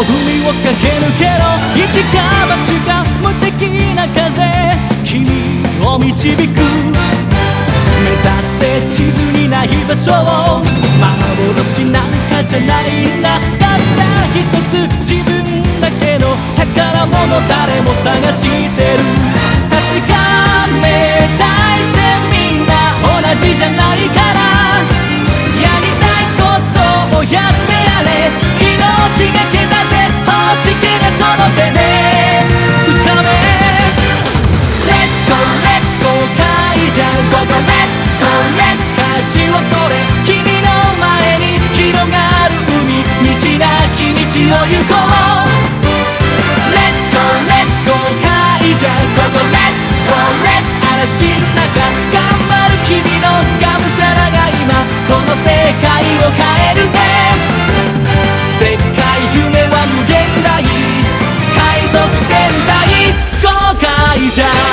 海を駆け抜けろ一か八か無敵な風君を導く目指せ地図にない場所を幻なんかじゃないんだたった一つ自分だけの宝物誰も探してる確かめたいぜみんな同じじゃないからやりたいことをやってやれ命がけだぜ欲しけりゃその手で掴め Let's go let's go カイジャンゴゴ Let's go let's 舵を取れ君の前に広がる海道なき道を行こう Let's go let's go カイジャンゴゴ Let's go let's 嵐の中頑張る君のがむしゃらが今この世界を変えるぜでっかい夢は無限大海賊戦隊ゴーカイジャン